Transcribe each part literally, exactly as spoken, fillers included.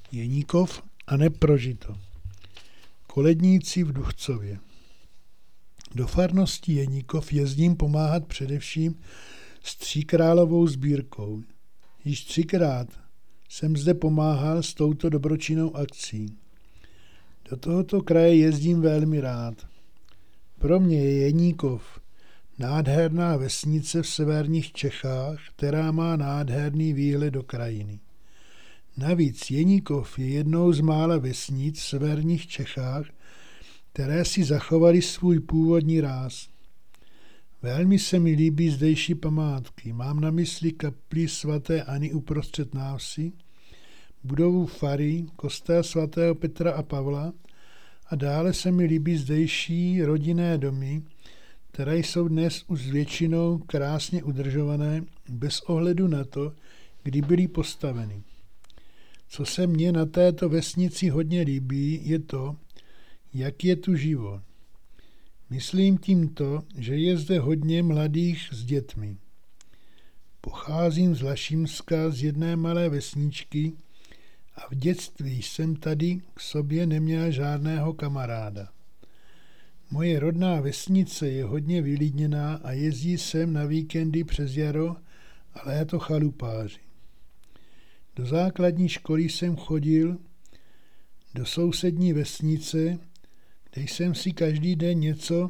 Jeníkov a neprožito. Koledníci v Duchcově. Do farnosti Jeníkov jezdím pomáhat především s Tříkrálovou sbírkou. Již třikrát jsem zde pomáhal s touto dobročinnou akcí. Do tohoto kraje jezdím velmi rád. Pro mě je Jeníkov nádherná vesnice v severních Čechách, která má nádherný výhled do krajiny. Navíc Jeníkov je jednou z mála vesnic v severních Čechách, které si zachovaly svůj původní ráz. Velmi se mi líbí zdejší památky. Mám na mysli kapli svaté Anny uprostřed návsi, budovu fary, kostel svatého Petra a Pavla a dále se mi líbí zdejší rodinné domy, které jsou dnes už většinou krásně udržované bez ohledu na to, kdy byly postaveny. Co se mně na této vesnici hodně líbí, je to, jak je tu život. Myslím tím to, že je zde hodně mladých s dětmi. Pocházím z Lašimska, z jedné malé vesničky a v dětství jsem tady k sobě neměl žádného kamaráda. Moje rodná vesnice je hodně vylidněná a jezdí sem na víkendy přes jaro a léto chalupáři. Do základní školy jsem chodil do sousední vesnice, kde jsem si každý den něco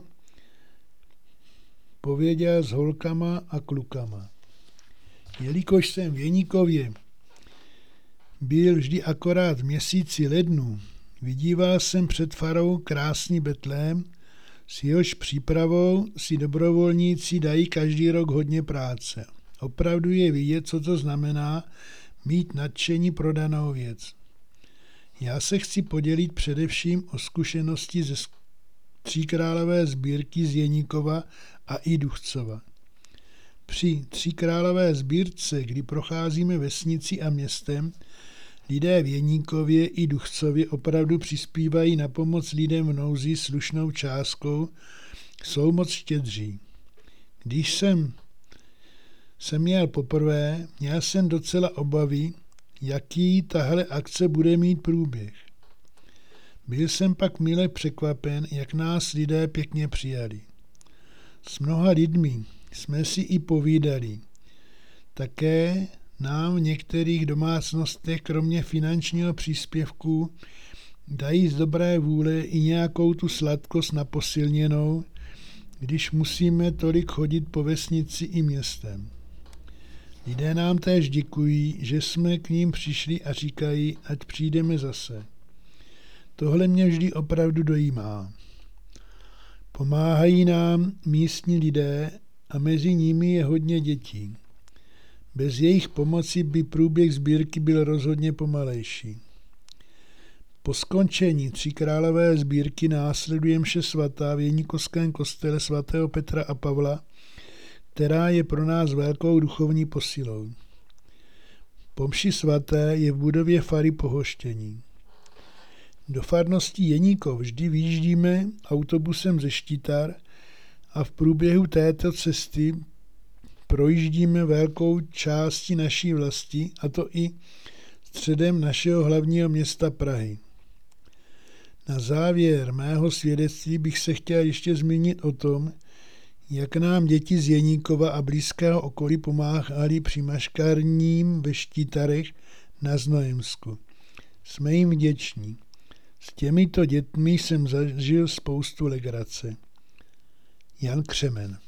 pověděl s holkama a klukama. Jelikož jsem v Jeníkově byl vždy akorát v měsíci lednu, vidíval jsem před farou krásný betlém, s jehož přípravou si dobrovolníci dají každý rok hodně práce. Opravdu je vidět, co to znamená mít nadšení pro danou věc. Já se chci podělit především o zkušenosti ze Tříkrálové sbírky z Jeníkova a i Duchcova. Při Tříkrálové sbírce, kdy procházíme vesnici a městem, lidé v Jeníkově i Duchcově opravdu přispívají na pomoc lidem v nouzi slušnou částkou, jsou moc štědří. Když jsem se měl poprvé, měl jsem docela obavy, jaký tahle akce bude mít průběh. Byl jsem pak mile překvapen, jak nás lidé pěkně přijali. S mnoha lidmi jsme si i povídali. Také nám v některých domácnostech kromě finančního příspěvku dají z dobré vůle i nějakou tu sladkost na posilněnou, když musíme tolik chodit po vesnici i městem. Lidé nám též děkují, že jsme k ním přišli a říkají, ať přijdeme zase. Tohle mě vždy opravdu dojímá. Pomáhají nám místní lidé a mezi nimi je hodně dětí. Bez jejich pomoci by průběh sbírky byl rozhodně pomalejší. Po skončení Tříkrálové sbírky následuje mše svatá v Jeníkovském kostele svatého Petra a Pavla, která je pro nás velkou duchovní posilou. Po mši svaté je v budově fary pohoštění. Do farnosti Jeníkov vždy vyjíždíme autobusem ze Štitar a v průběhu této cesty projíždíme velkou části naší vlasti, a to i středem našeho hlavního města Prahy. Na závěr mého svědectví bych se chtěl ještě zmínit o tom, jak nám děti z Jeníkova a blízkého okolí pomáhali při maškarním ve Štitarech na Znojemsku. Jsme jim vděční. S těmito dětmi jsem zažil spoustu legrace. Jan Křemen.